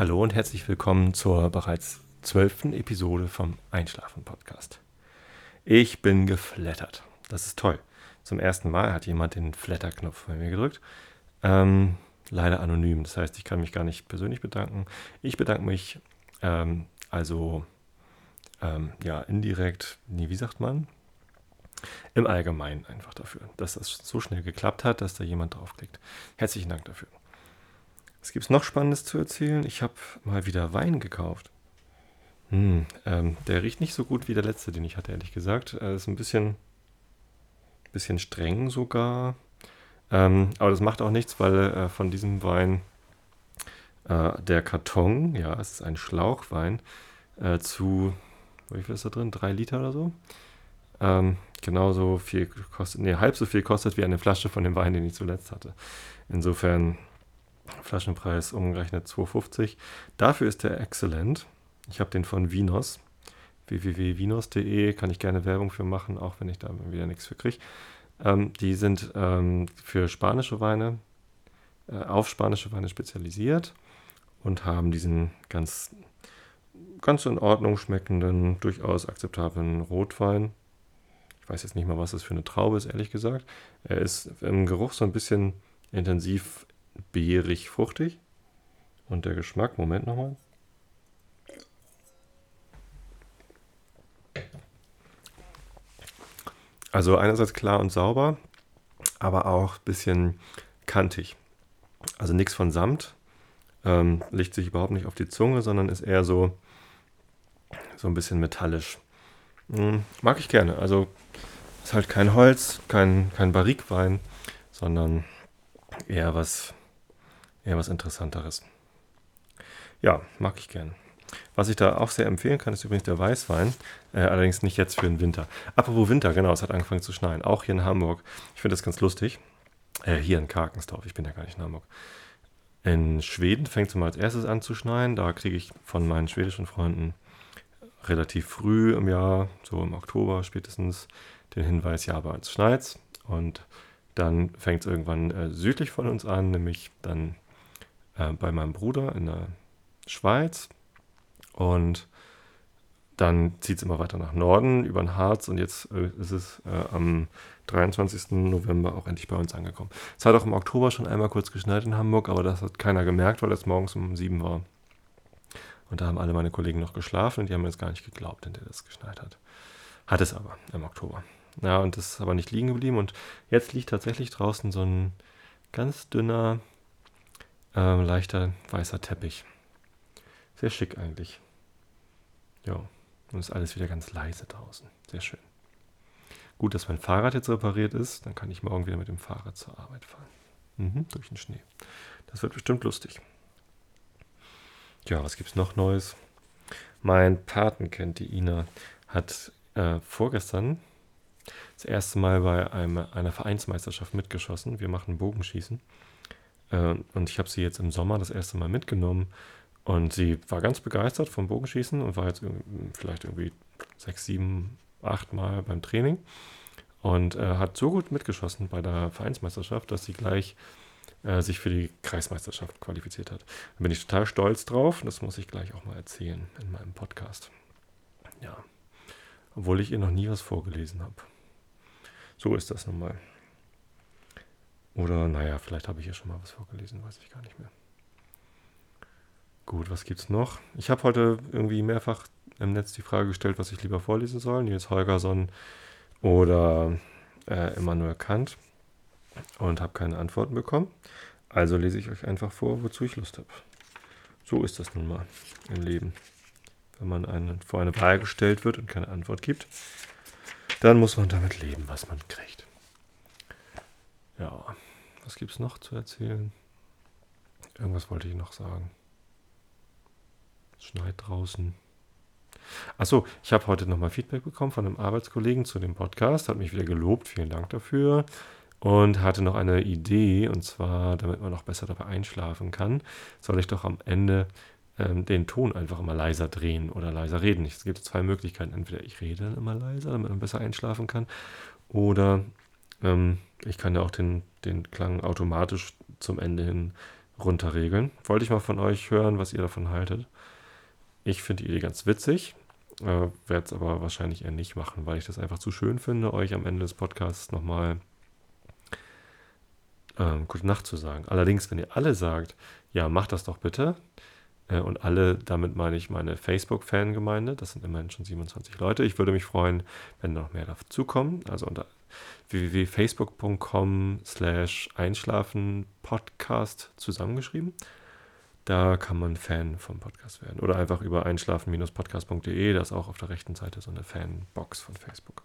Hallo und herzlich willkommen zur bereits 12. Episode vom Einschlafen-Podcast. Ich bin geflattert. Das ist toll. Zum ersten Mal hat jemand den Flatter-Knopf bei mir gedrückt. Leider anonym, das heißt, ich kann mich gar nicht persönlich bedanken. Ich bedanke mich indirekt, wie sagt man? Im Allgemeinen einfach dafür, dass das so schnell geklappt hat, dass da jemand draufklickt. Herzlichen Dank dafür. Was gibt es noch Spannendes zu erzählen? Ich habe mal wieder Wein gekauft. Der riecht nicht so gut wie der letzte, den ich hatte, ehrlich gesagt. Ist ein bisschen streng sogar. Aber das macht auch nichts, weil von diesem Wein der Karton, ja, es ist ein Schlauchwein, wie viel ist da drin? 3 Liter oder so? Genauso viel kostet, halb so viel kostet wie eine Flasche von dem Wein, den ich zuletzt hatte. Insofern Flaschenpreis umgerechnet 2,50. Dafür ist der exzellent. Ich habe den von Vinos. www.vinos.de, kann ich gerne Werbung für machen, auch wenn ich da wieder nichts für kriege. Die sind für spanische Weine, auf spanische Weine spezialisiert und haben diesen ganz in Ordnung schmeckenden, durchaus akzeptablen Rotwein. Ich weiß jetzt nicht mal, was das für eine Traube ist, ehrlich gesagt. Er ist im Geruch so ein bisschen intensiv beerig, fruchtig. Und der Geschmack, Moment nochmal. Also einerseits klar und sauber, aber auch ein bisschen kantig. Also nichts von Samt, legt sich überhaupt nicht auf die Zunge, sondern ist eher so ein bisschen metallisch. Mag ich gerne. Also ist halt kein Holz, kein Barrikwein, sondern eher was Interessanteres. Ja, mag ich gerne. Was ich da auch sehr empfehlen kann, ist übrigens der Weißwein. Allerdings nicht jetzt für den Winter. Apropos Winter, genau, es hat angefangen zu schneien. Auch hier in Hamburg. Ich finde das ganz lustig. Hier in Karkensdorf, ich bin ja gar nicht in Hamburg. In Schweden fängt es mal als erstes an zu schneien. Da kriege ich von meinen schwedischen Freunden relativ früh im Jahr, so im Oktober spätestens, den Hinweis, ja, bei uns schneit's. Und dann fängt es irgendwann südlich von uns an, nämlich dann bei meinem Bruder in der Schweiz. Und dann zieht es immer weiter nach Norden, über den Harz, und jetzt ist es am 23. November auch endlich bei uns angekommen. Es hat auch im Oktober schon einmal kurz geschneit in Hamburg, aber das hat keiner gemerkt, weil es morgens um 7 war. Und da haben alle meine Kollegen noch geschlafen und die haben mir jetzt gar nicht geglaubt, in der das geschneit hat. Hat es aber im Oktober. Ja, und das ist aber nicht liegen geblieben. Und jetzt liegt tatsächlich draußen so ein ganz dünner, leichter weißer Teppich. Sehr schick eigentlich. Ja, und ist alles wieder ganz leise draußen. Sehr schön. Gut, dass mein Fahrrad jetzt repariert ist. Dann kann ich morgen wieder mit dem Fahrrad zur Arbeit fahren. Durch den Schnee. Das wird bestimmt lustig. Ja, was gibt's noch Neues? Mein Patenkind, die Ina, hat vorgestern das erste Mal bei einer Vereinsmeisterschaft mitgeschossen. Wir machen Bogenschießen. Und ich habe sie jetzt im Sommer das erste Mal mitgenommen. Und sie war ganz begeistert vom Bogenschießen und war jetzt vielleicht irgendwie 6, 7, 8 Mal beim Training. Und hat so gut mitgeschossen bei der Vereinsmeisterschaft, dass sie gleich sich für die Kreismeisterschaft qualifiziert hat. Da bin ich total stolz drauf. Das muss ich gleich auch mal erzählen in meinem Podcast. Ja, obwohl ich ihr noch nie was vorgelesen habe. So ist das nun mal. Oder, vielleicht habe ich ihr schon mal was vorgelesen, weiß ich gar nicht mehr. Gut, was gibt's noch? Ich habe heute irgendwie mehrfach im Netz die Frage gestellt, was ich lieber vorlesen soll. Nils Holgersson oder Immanuel Kant. Und habe keine Antworten bekommen. Also lese ich euch einfach vor, wozu ich Lust habe. So ist das nun mal im Leben. Wenn man vor eine Wahl gestellt wird und keine Antwort gibt, dann muss man damit leben, was man kriegt. Ja, was gibt es noch zu erzählen? Irgendwas wollte ich noch sagen. Es schneit draußen. Achso, ich habe heute nochmal Feedback bekommen von einem Arbeitskollegen zu dem Podcast. Hat mich wieder gelobt, vielen Dank dafür. Und hatte noch eine Idee, und zwar, damit man noch besser dabei einschlafen kann, soll ich doch am Ende den Ton einfach immer leiser drehen oder leiser reden. Es gibt 2 Möglichkeiten. Entweder ich rede dann immer leiser, damit man besser einschlafen kann, oder ich kann ja auch den Klang automatisch zum Ende hin runterregeln. Wollte ich mal von euch hören, was ihr davon haltet. Ich finde die Idee ganz witzig, werde es aber wahrscheinlich eher nicht machen, weil ich das einfach zu schön finde, euch am Ende des Podcasts nochmal gute Nacht zu sagen. Allerdings, wenn ihr alle sagt, ja, macht das doch bitte, und alle, damit meine ich meine Facebook-Fangemeinde, das sind immerhin schon 27 Leute. Ich würde mich freuen, wenn noch mehr dazukommen. Also unter www.facebook.com/einschlafen-podcast zusammengeschrieben. Da kann man Fan vom Podcast werden. Oder einfach über einschlafen-podcast.de, da ist auch auf der rechten Seite so eine Fanbox von Facebook.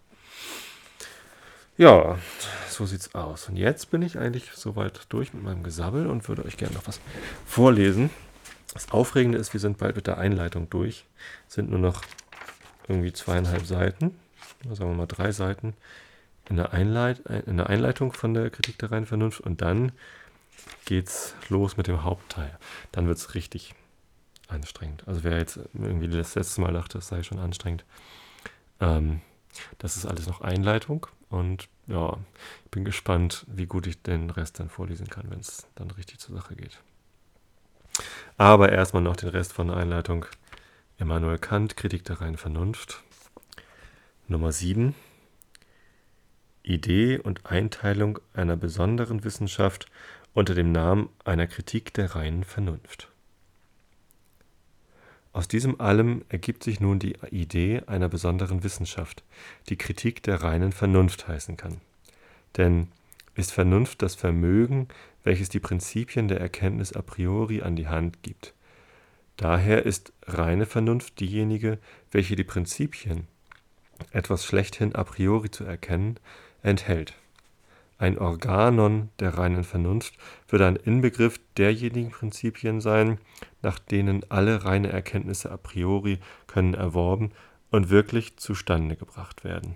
Ja, so sieht's aus. Und jetzt bin ich eigentlich soweit durch mit meinem Gesabbel und würde euch gerne noch was vorlesen. Das Aufregende ist, wir sind bald mit der Einleitung durch. Es sind nur noch irgendwie 2,5 Seiten, sagen wir mal 3 Seiten in der Einleitung von der Kritik der reinen Vernunft. Und dann geht's los mit dem Hauptteil. Dann wird's richtig anstrengend. Also wer jetzt irgendwie das letzte Mal dachte, es sei schon anstrengend, das ist alles noch Einleitung. Und ja, ich bin gespannt, wie gut ich den Rest dann vorlesen kann, wenn es dann richtig zur Sache geht. Aber erstmal noch den Rest von der Einleitung. Immanuel Kant, Kritik der reinen Vernunft. Nummer 7. Idee und Einteilung einer besonderen Wissenschaft unter dem Namen einer Kritik der reinen Vernunft. Aus diesem allem ergibt sich nun die Idee einer besonderen Wissenschaft, die Kritik der reinen Vernunft heißen kann. Denn ist Vernunft das Vermögen, welches die Prinzipien der Erkenntnis a priori an die Hand gibt. Daher ist reine Vernunft diejenige, welche die Prinzipien, etwas schlechthin a priori zu erkennen, enthält. Ein Organon der reinen Vernunft würde ein Inbegriff derjenigen Prinzipien sein, nach denen alle reine Erkenntnisse a priori können erworben und wirklich zustande gebracht werden.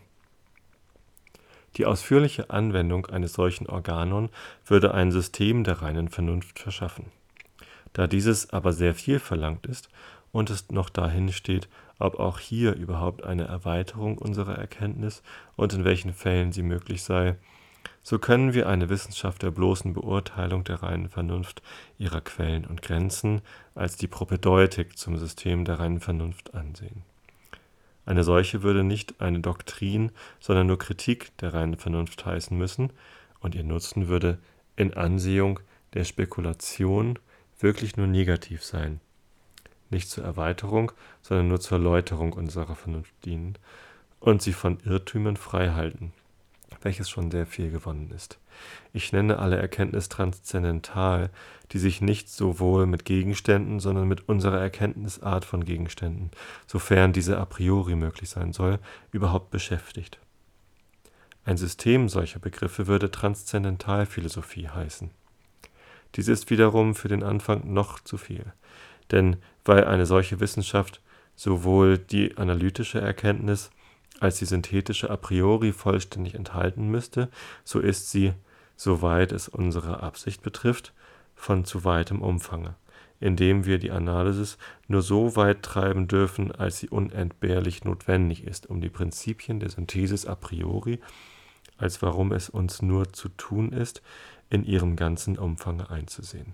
Die ausführliche Anwendung eines solchen Organon würde ein System der reinen Vernunft verschaffen. Da dieses aber sehr viel verlangt ist und es noch dahin steht, ob auch hier überhaupt eine Erweiterung unserer Erkenntnis und in welchen Fällen sie möglich sei, so können wir eine Wissenschaft der bloßen Beurteilung der reinen Vernunft, ihrer Quellen und Grenzen als die Propedeutik zum System der reinen Vernunft ansehen. Eine solche würde nicht eine Doktrin, sondern nur Kritik der reinen Vernunft heißen müssen, und ihr Nutzen würde in Ansehung der Spekulation wirklich nur negativ sein, nicht zur Erweiterung, sondern nur zur Läuterung unserer Vernunft dienen und sie von Irrtümern frei halten, welches schon sehr viel gewonnen ist. Ich nenne alle Erkenntnis transzendental, die sich nicht sowohl mit Gegenständen, sondern mit unserer Erkenntnisart von Gegenständen, sofern diese a priori möglich sein soll, überhaupt beschäftigt. Ein System solcher Begriffe würde Transzendentalphilosophie heißen. Dies ist wiederum für den Anfang noch zu viel, denn weil eine solche Wissenschaft sowohl die analytische Erkenntnis als die synthetische a priori vollständig enthalten müsste, so ist sie, soweit es unsere Absicht betrifft, von zu weitem Umfange, indem wir die Analysis nur so weit treiben dürfen, als sie unentbehrlich notwendig ist, um die Prinzipien der Synthesis a priori, als warum es uns nur zu tun ist, in ihrem ganzen Umfange einzusehen.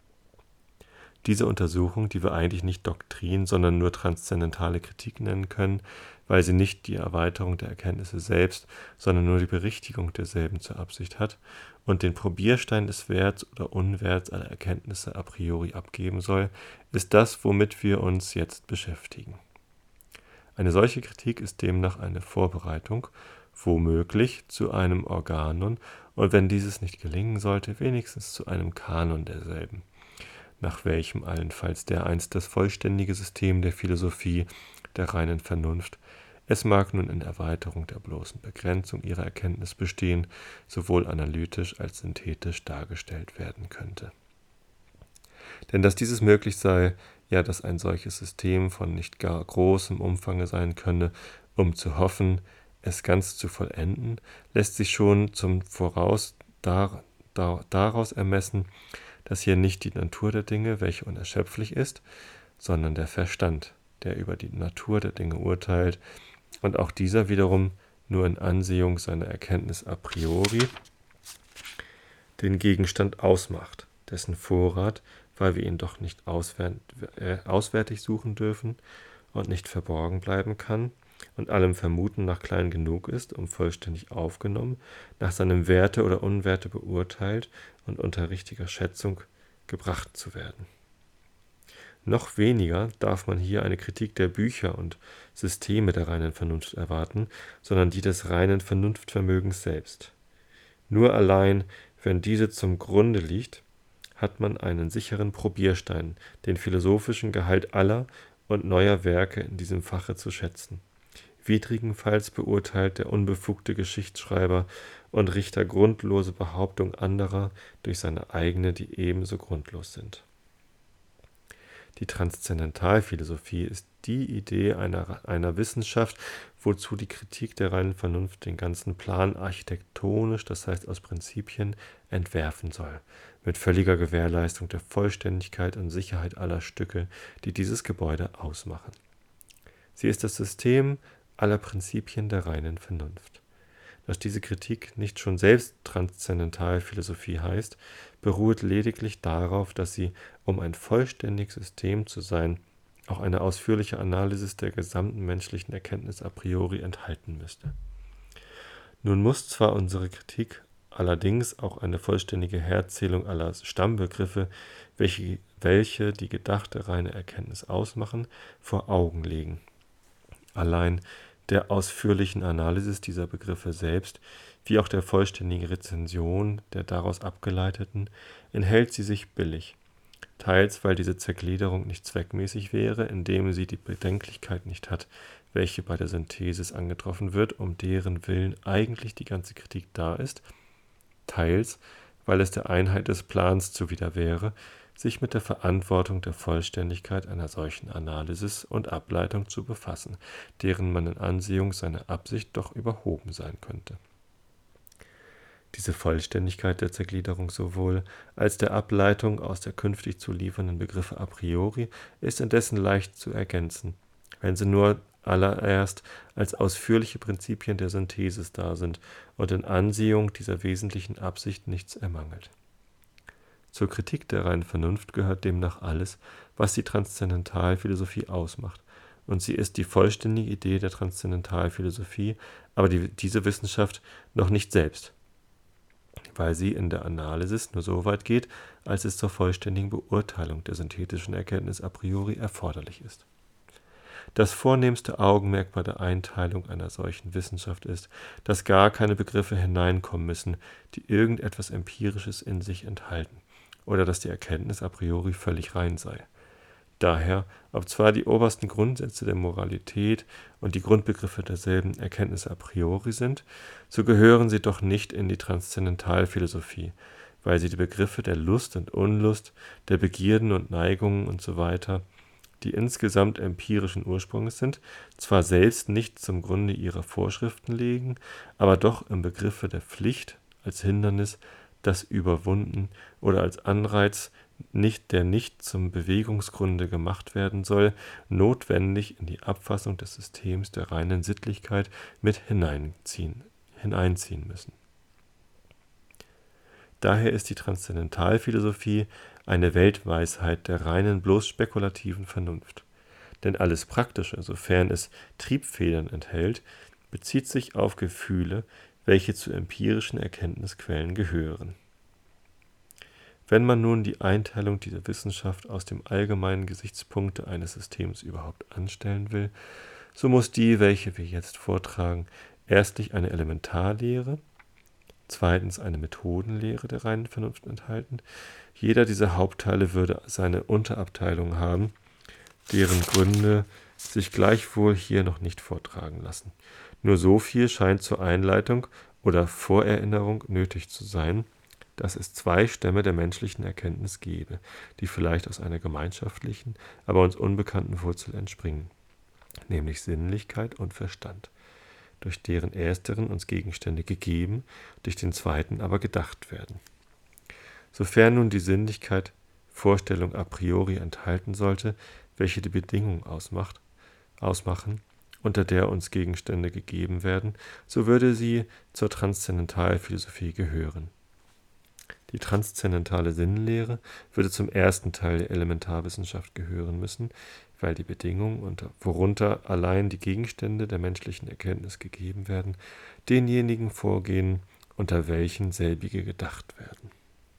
Diese Untersuchung, die wir eigentlich nicht Doktrin, sondern nur transzendentale Kritik nennen können, weil sie nicht die Erweiterung der Erkenntnisse selbst, sondern nur die Berichtigung derselben zur Absicht hat und den Probierstein des Werts oder Unwerts aller Erkenntnisse a priori abgeben soll, ist das, womit wir uns jetzt beschäftigen. Eine solche Kritik ist demnach eine Vorbereitung, womöglich zu einem Organon und wenn dieses nicht gelingen sollte, wenigstens zu einem Kanon derselben, nach welchem allenfalls dereinst das vollständige System der Philosophie der reinen Vernunft, es mag nun in Erweiterung der bloßen Begrenzung ihrer Erkenntnis bestehen, sowohl analytisch als synthetisch dargestellt werden könnte. Denn dass dieses möglich sei, ja, dass ein solches System von nicht gar großem Umfange sein könne, um zu hoffen, es ganz zu vollenden, lässt sich schon zum Voraus daraus ermessen, dass hier nicht die Natur der Dinge, welche unerschöpflich ist, sondern der Verstand, der über die Natur der Dinge urteilt, und auch dieser wiederum nur in Ansehung seiner Erkenntnis a priori den Gegenstand ausmacht, dessen Vorrat, weil wir ihn doch nicht auswärtig suchen dürfen und nicht verborgen bleiben kann und allem Vermuten nach klein genug ist, um vollständig aufgenommen, nach seinem Werte oder Unwerte beurteilt und unter richtiger Schätzung gebracht zu werden. Noch weniger darf man hier eine Kritik der Bücher und Systeme der reinen Vernunft erwarten, sondern die des reinen Vernunftvermögens selbst. Nur allein, wenn diese zum Grunde liegt, hat man einen sicheren Probierstein, den philosophischen Gehalt aller und neuer Werke in diesem Fache zu schätzen. Widrigenfalls beurteilt der unbefugte Geschichtsschreiber und Richter grundlose Behauptungen anderer durch seine eigene, die ebenso grundlos sind. Die Transzendentalphilosophie ist die Idee einer Wissenschaft, wozu die Kritik der reinen Vernunft den ganzen Plan architektonisch, das heißt aus Prinzipien, entwerfen soll, mit völliger Gewährleistung der Vollständigkeit und Sicherheit aller Stücke, die dieses Gebäude ausmachen. Sie ist das System aller Prinzipien der reinen Vernunft. Dass diese Kritik nicht schon selbst Transzendentalphilosophie heißt, beruht lediglich darauf, dass sie, um ein vollständiges System zu sein, auch eine ausführliche Analysis der gesamten menschlichen Erkenntnis a priori enthalten müsste. Nun muss zwar unsere Kritik allerdings auch eine vollständige Herzählung aller Stammbegriffe, welche die gedachte reine Erkenntnis ausmachen, vor Augen legen. Allein der ausführlichen Analysis dieser Begriffe selbst, wie auch der vollständigen Rezension der daraus abgeleiteten, enthält sie sich billig, teils weil diese Zergliederung nicht zweckmäßig wäre, indem sie die Bedenklichkeit nicht hat, welche bei der Synthesis angetroffen wird, um deren Willen eigentlich die ganze Kritik da ist, teils weil es der Einheit des Plans zuwider wäre, sich mit der Verantwortung der Vollständigkeit einer solchen Analysis und Ableitung zu befassen, deren man in Ansehung seiner Absicht doch überhoben sein könnte. Diese Vollständigkeit der Zergliederung sowohl als der Ableitung aus der künftig zu liefernden Begriffe a priori ist indessen leicht zu ergänzen, wenn sie nur allererst als ausführliche Prinzipien der Synthesis da sind und in Ansehung dieser wesentlichen Absicht nichts ermangelt. Zur Kritik der reinen Vernunft gehört demnach alles, was die Transzendentalphilosophie ausmacht, und sie ist die vollständige Idee der Transzendentalphilosophie, aber diese Wissenschaft noch nicht selbst, weil sie in der Analysis nur so weit geht, als es zur vollständigen Beurteilung der synthetischen Erkenntnis a priori erforderlich ist. Das vornehmste Augenmerk bei der Einteilung einer solchen Wissenschaft ist, dass gar keine Begriffe hineinkommen müssen, die irgendetwas Empirisches in sich enthalten, oder dass die Erkenntnis a priori völlig rein sei. Daher, ob zwar die obersten Grundsätze der Moralität und die Grundbegriffe derselben Erkenntnis a priori sind, so gehören sie doch nicht in die Transzendentalphilosophie, weil sie die Begriffe der Lust und Unlust, der Begierden und Neigungen usw., die insgesamt empirischen Ursprungs sind, zwar selbst nicht zum Grunde ihrer Vorschriften legen, aber doch im Begriffe der Pflicht als Hindernis, das überwunden oder als Anreiz, der nicht zum Bewegungsgrunde gemacht werden soll, notwendig in die Abfassung des Systems der reinen Sittlichkeit mit hineinziehen müssen. Daher ist die Transzendentalphilosophie eine Weltweisheit der reinen, bloß spekulativen Vernunft. Denn alles Praktische, sofern es Triebfedern enthält, bezieht sich auf Gefühle, welche zu empirischen Erkenntnisquellen gehören. Wenn man nun die Einteilung dieser Wissenschaft aus dem allgemeinen Gesichtspunkte eines Systems überhaupt anstellen will, so muss die, welche wir jetzt vortragen, erstlich eine Elementarlehre, zweitens eine Methodenlehre der reinen Vernunft enthalten. Jeder dieser Hauptteile würde seine Unterabteilung haben, deren Gründe sich gleichwohl hier noch nicht vortragen lassen. Nur so viel scheint zur Einleitung oder Vorerinnerung nötig zu sein, dass es zwei Stämme der menschlichen Erkenntnis gebe, die vielleicht aus einer gemeinschaftlichen, aber uns unbekannten Wurzel entspringen, nämlich Sinnlichkeit und Verstand, durch deren ersteren uns Gegenstände gegeben, durch den zweiten aber gedacht werden. Sofern nun die Sinnlichkeit Vorstellung a priori enthalten sollte, welche die Bedingung ausmachen, unter der uns Gegenstände gegeben werden, so würde sie zur Transzendentalphilosophie gehören. Die transzendentale Sinnlehre würde zum ersten Teil der Elementarwissenschaft gehören müssen, weil die Bedingungen, worunter allein die Gegenstände der menschlichen Erkenntnis gegeben werden, denjenigen vorgehen, unter welchen selbige gedacht werden.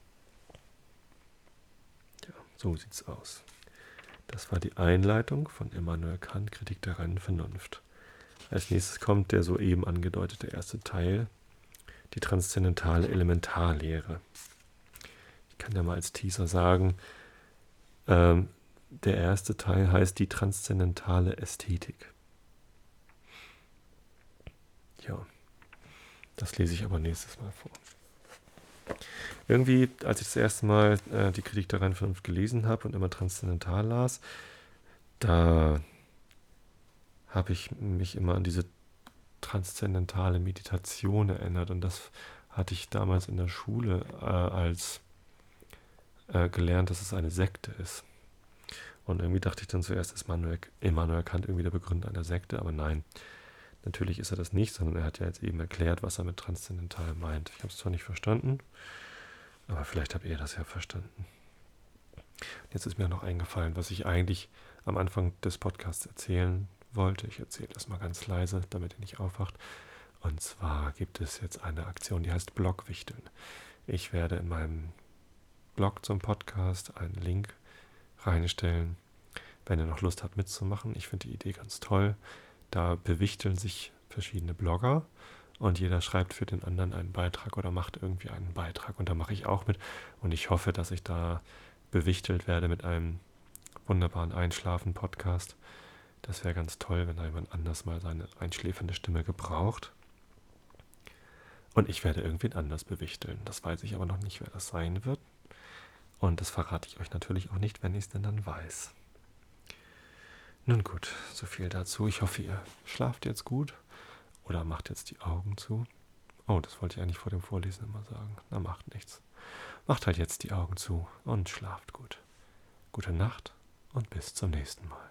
Ja, so sieht's aus. Das war die Einleitung von Immanuel Kant, Kritik der reinen Vernunft. Als nächstes kommt der soeben angedeutete erste Teil, die transzendentale Elementarlehre. Ich kann ja mal als Teaser sagen, der erste Teil heißt die transzendentale Ästhetik. Ja, das lese ich aber nächstes Mal vor. Irgendwie, als ich das erste Mal die Kritik der reinen Vernunft gelesen habe und immer transzendental las, da habe ich mich immer an diese transzendentale Meditation erinnert. Und das hatte ich damals in der Schule als gelernt, dass es eine Sekte ist. Und irgendwie dachte ich dann zuerst, ist Immanuel Kant irgendwie der Begründer einer Sekte, aber nein, natürlich ist er das nicht, sondern er hat ja jetzt eben erklärt, was er mit transzendental meint. Ich habe es zwar nicht verstanden, aber vielleicht habt ihr das ja verstanden. Jetzt ist mir noch eingefallen, was ich eigentlich am Anfang des Podcasts erzählen wollte. Ich erzähle das mal ganz leise, damit ihr nicht aufwacht. Und zwar gibt es jetzt eine Aktion, die heißt Blogwichteln. Ich werde in meinem Blog zum Podcast einen Link reinstellen, wenn ihr noch Lust habt mitzumachen. Ich finde die Idee ganz toll. Da bewichteln sich verschiedene Blogger und jeder schreibt für den anderen einen Beitrag oder macht irgendwie einen Beitrag. Und da mache ich auch mit. Und ich hoffe, dass ich da bewichtelt werde mit einem wunderbaren Einschlafen-Podcast. Das wäre ganz toll, wenn da jemand anders mal seine einschläfernde Stimme gebraucht. Und ich werde irgendwen anders bewichteln. Das weiß ich aber noch nicht, wer das sein wird. Und das verrate ich euch natürlich auch nicht, wenn ich es denn dann weiß. Nun gut, so viel dazu. Ich hoffe, ihr schlaft jetzt gut oder macht jetzt die Augen zu. Oh, das wollte ich eigentlich vor dem Vorlesen immer sagen. Na, macht nichts. Macht halt jetzt die Augen zu und schlaft gut. Gute Nacht und bis zum nächsten Mal.